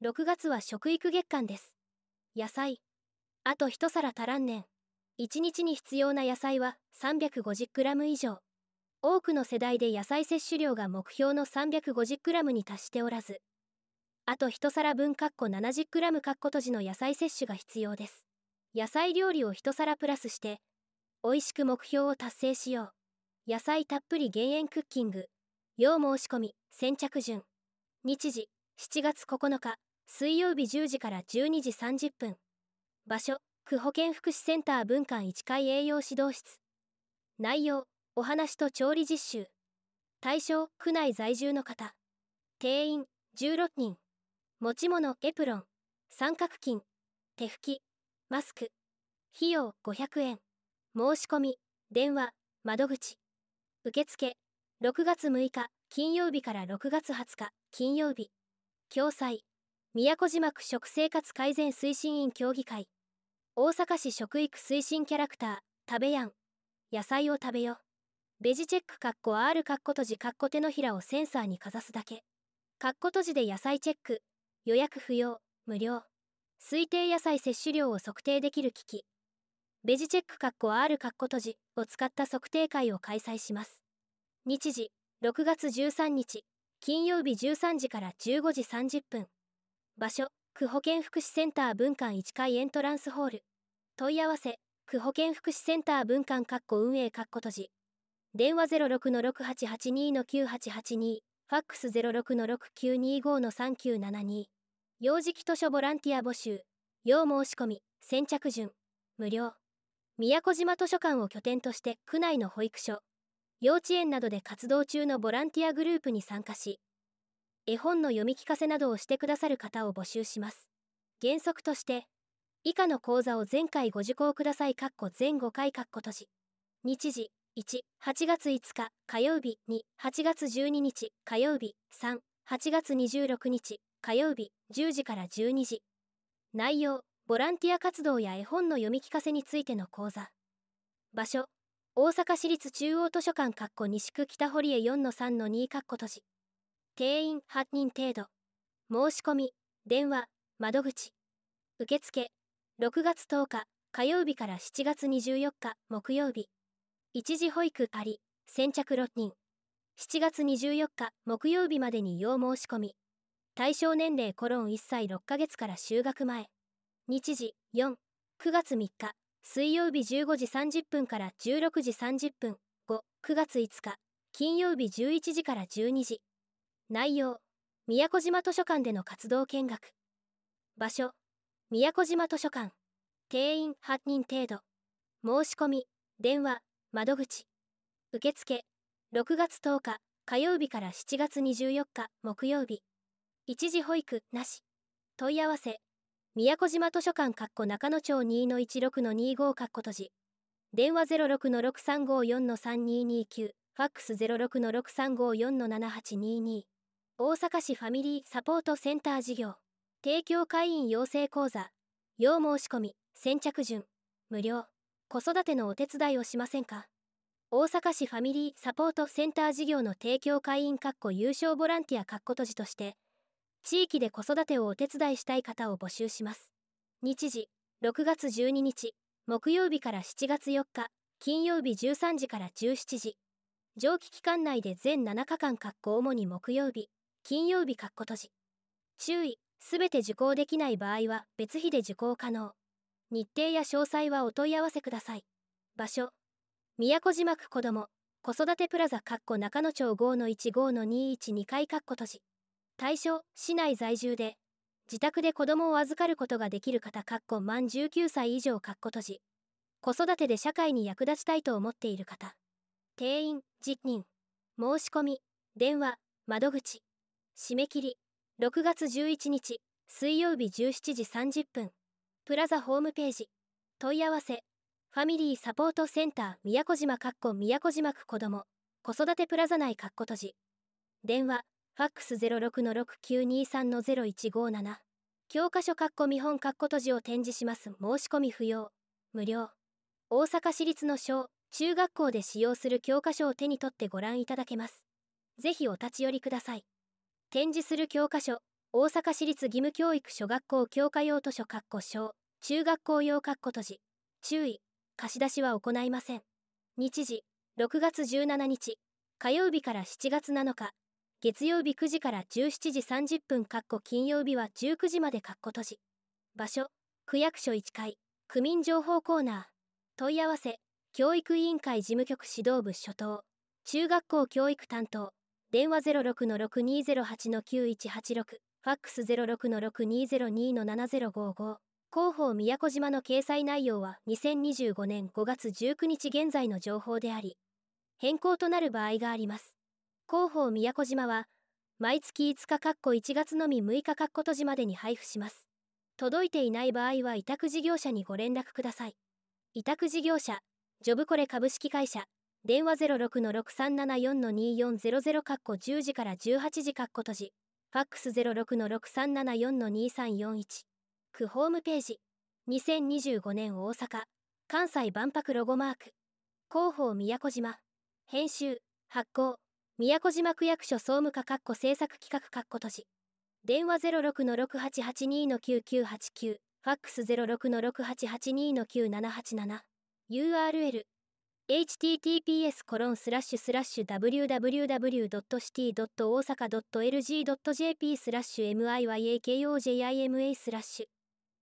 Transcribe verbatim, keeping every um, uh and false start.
ろくがつは食育月間です。野菜。あと一皿足らんねん。いちにちに必要な野菜は さんびゃくごじゅっグラム 以上。多くの世代で野菜摂取量が目標の さんびゃくごじゅっグラム に達しておらず、あと一皿分 ななじゅっグラム 閉じの野菜摂取が必要です。野菜料理を一皿プラスして、美味しく目標を達成しよう。野菜たっぷり減塩クッキング。要申し込み、先着順。日時、しちがつここのか、水曜日じゅうじからじゅうにじさんじゅっぷん。場所、区保健福祉センター分館いっかい栄養指導室。内容、お話と調理実習。対象、区内在住の方。定員、じゅうろくにん。持ち物、エプロン、三角巾、手拭き、マスク。費用、ごひゃくえん。申し込み、電話、窓口。受付、ろくがつむいか、金曜日からろくがつはつか、金曜日。共催、宮古島区食生活改善推進員協議会。大阪市食育推進キャラクター、食べやん。野菜を食べよ。ベジチェック （R カッコ閉じカッコ手のひらをセンサーにかざすだけ。カッコ閉じで野菜チェック。予約不要、無料。推定野菜摂取量を測定できる機器。ベジチェック （R カッコ閉じを使った測定会を開催します。日時、ろくがつじゅうさんにち、金曜日じゅうさんじからじゅうごじさんじゅっぷん。場所、区保健福祉センター分館いっかいエントランスホール。問い合わせ、区保健福祉センター分館運営閉じ。電話 ゼロろくのろくはちはちにのきゅうはちはちに、ファックス ゼロろくのろくきゅうにごのさんきゅうななに。幼児期図書ボランティア募集。要申し込み、先着順。無料。宮古島図書館を拠点として区内の保育所、幼稚園などで活動中のボランティアグループに参加し、絵本の読み聞かせなどをしてくださる方を募集します。原則として、以下の講座を全回ご受講ください。全ごかい閉じ。日時、いち、はちがついつか火曜日、に、はちがつじゅうににち火曜日、さん、はちがつにじゅうろくにち火曜日、じゅうじからじゅうにじ。内容、ボランティア活動や絵本の読み聞かせについての講座。場所、大阪市立中央図書館西区北堀江 よんのさんのに 閉じ。定員はちにん程度。申し込み、電話、窓口。受付、ろくがつとおか火曜日からしちがつにじゅうよっか木曜日。一時保育あり、先着ろくにん。しちがつにじゅうよっか木曜日までに要申し込み。対象年齢コロンいっさいろっかげつから就学前。日時、よん、くがつみっか、水曜日じゅうごじさんじゅっぷんからじゅうろくじさんじゅっぷん。ご、くがついつか、金曜日じゅういちじからじゅうにじ。内容、宮古島図書館での活動見学。場所、宮古島図書館。定員はちにん程度。申し込み、電話、窓口。受付、ろくがつとおか火曜日からしちがつにじゅうよっか木曜日。一時保育なし。問い合わせ、宮古島図書館中野町 にのいちろくのにご閉じ。電話 ゼロろくのろくさんごよんのさんににきゅう、ファックス ゼロろくのろくさんごよんのななはちにに。大阪市ファミリーサポートセンター事業。提供会員養成講座。要申し込み、先着順。無料。子育てのお手伝いをしませんか？大阪市ファミリーサポートセンター事業の提供会員有償ボランティア閉じとして、地域で子育てをお手伝いしたい方を募集します。日時、ろくがつじゅうににち、木曜日からしちがつよっか、金曜日じゅうさんじからじゅうしちじ。上記期間内で全ななかかん主に木曜日、金曜日閉じ。注意、すべて受講できない場合は別費で受講可能。日程や詳細はお問い合わせください。場所、宮古島区子ども、子育てプラザ中野町 ごのいちごのにいちにかい閉じ。対象、市内在住で、自宅で子供を預かることができる方満じゅうきゅうさい以上閉じ。子育てで社会に役立ちたいと思っている方。定員、じゅっにん。申し込み、電話、窓口。締め切り、ろくがつじゅういちにち、水曜日じゅうしちじさんじゅっぷん。プラザホームページ。問い合わせ、ファミリーサポートセンター宮古島宮古島区子ども、子育てプラザ内閉じ。電話、ファックス ゼロろくのろくきゅうにさんのゼロいちごなな。教科書見本閉じを展示します。申し込み不要。無料。大阪市立の小、中学校で使用する教科書を手に取ってご覧いただけます。ぜひお立ち寄りください。展示する教科書、 大阪市立義務教育諸学校教科用図書小中学校用閉じ注意貸し出しは行いません。日時ろくがつじゅうしちにち火曜日からしちがつなのか月曜日くじからじゅうしちじさんじゅっぷん金曜日はじゅうくじまで閉じ場所区役所いっかい区民情報コーナー問い合わせ教育委員会事務局指導部初等中学校教育担当電話 ゼロろくのろくにーゼロはちのきゅういちはちろくファックス ゼロろくのろくにーゼロにのななゼロごご広報宮古島の掲載内容はにせんにじゅうごねんごがつじゅうくにち現在の情報であり変更となる場合があります。広報宮古島は毎月いつかいちがつのみむいか閉じまでに配布します。届いていない場合は委託事業者にご連絡ください。委託事業者ジョブコレ株式会社電話 ゼロろくのろくさんななよんのによんゼロゼロじゅうじからじゅうはちじ閉じファックス ゼロろくのろくさんななよんのにさんよんいち区ホームページにせんにじゅうごねん大阪関西万博ロゴマーク広報宮古島編集発行宮古島区役所総務課制作企画閉じ電話 ゼロろくのろくはちはちにのきゅうきゅうはちきゅうファックス ゼロろくのろくはちはちにのきゅうななはちなな ユーアールエルエイチティーティーピーエスコロンスラッシュスラッシュダブリューダブリューダブリュードットシティドット大阪ドットエルジードットジェーピースラッシュエムアイワイエーケーオージェーアイエムエースラッシュ